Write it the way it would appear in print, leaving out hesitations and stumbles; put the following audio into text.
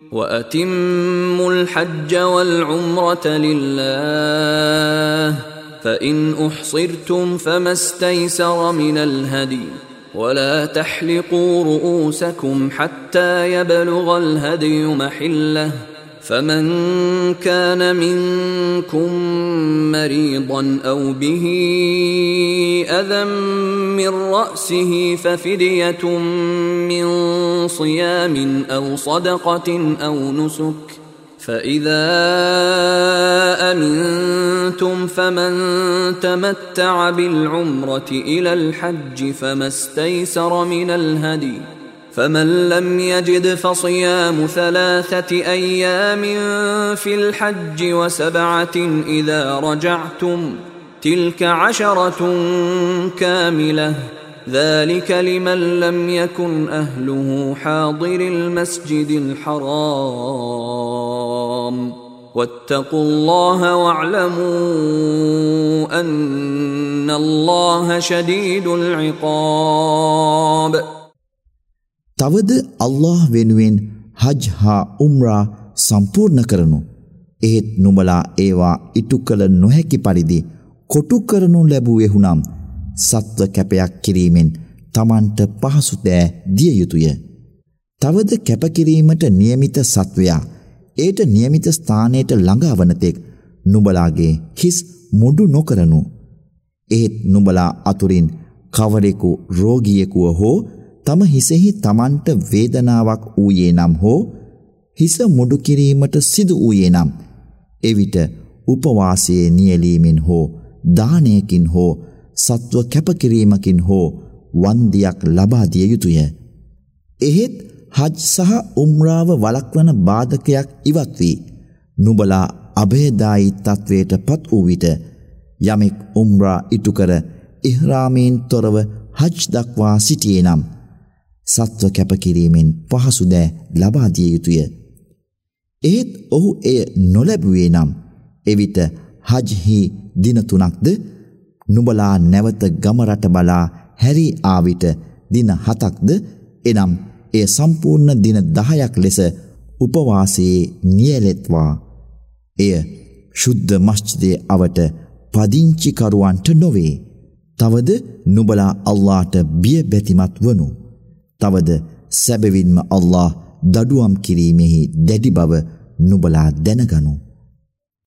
وأتموا الحج والعمرة لله فإن أحصرتم فما استيسر من الهدي ولا تحلقوا رؤوسكم حتى يبلغ الهدي محله فمن كان منكم مريضا أو به أذى من رأسه ففدية من صيام أو صدقة أو نسك فإذا أمنتم فمن تمتع بالعمرة إلى الحج فما استيسر من الهدي فمن لم يجد فصيام 3 أيام في الحج و7 إذا رجعتم تلك 10 كاملة ذلك لمن لم يكن أهله حاضر المسجد الحرام واتقوا الله واعلموا أن الله شديد العقاب. තවද අල්ලාහ් වෙනුවෙන් හජ් හා උම්රා සම්පූර්ණ කරනු. එහෙත් නුඹලා ඒවා ඉටු කළ නොහැකි පරිදි කොටු කරනු ලැබුවේ වුනම් සත්ව කැපයක් කිරීමෙන් තමන්ට පහසු දෑ දිය යුතුය. තවද කැප කිරීමට නියමිත සත්වයා ඒට නියමිත ස්ථානයට ළඟා වන තෙක් නුඹලාගේ හිස් මුඩු නොකරනු. එහෙත් නුඹලා අතුරින් කවරෙකු රෝගියෙකුව හෝ තම හිසෙහි තමන්ට වේදනාවක් වූයේ නම් හෝ හිස මුඩු කිරීමට සිදු වූයේ නම් එවිට උපවාසයේ නියැලීමෙන් හෝ දානයකින් හෝ සත්ව කැපකිරීමකින් හෝ වන්දියක් ලබා දිය යුතුය. එහෙත් හජ් සහ උම්රාව වළක්වන බාධකයක් ඉවත් වී නුඹලා අභයදායි තත්වයට පත් වූ විට යමෙක් උම්රා ඉටු කර ඉහ්රාමයෙන් තොරව හජ් දක්වා සිටියේ නම් සත්ව කැපකිරීමෙන් පහසු දෑ ලබා දිය යුතුය. එහෙත් ඔහු එය නොලැබුවේ නම් එවිට හජ්හි දින 3ක්ද නුඹලා නැවත ගම රට බලා හැරී ආවිට දින 7ක්ද එනම් එය සම්පූර්ණ දින 10ක් ලෙස උපවාසයේ නියැලෙත්වා. එය ශුද්ධ මස්ජිදේ අවට පදිංචි කරුවන්ට නොවේ. තවද නුඹලා අල්ලාහට බිය බැතිමත් වනු. තවද සැබවින්ම අල්ලාහ් දඩුවම් කිරීමෙහි දැඩි බව නුඹලා දැනගනු.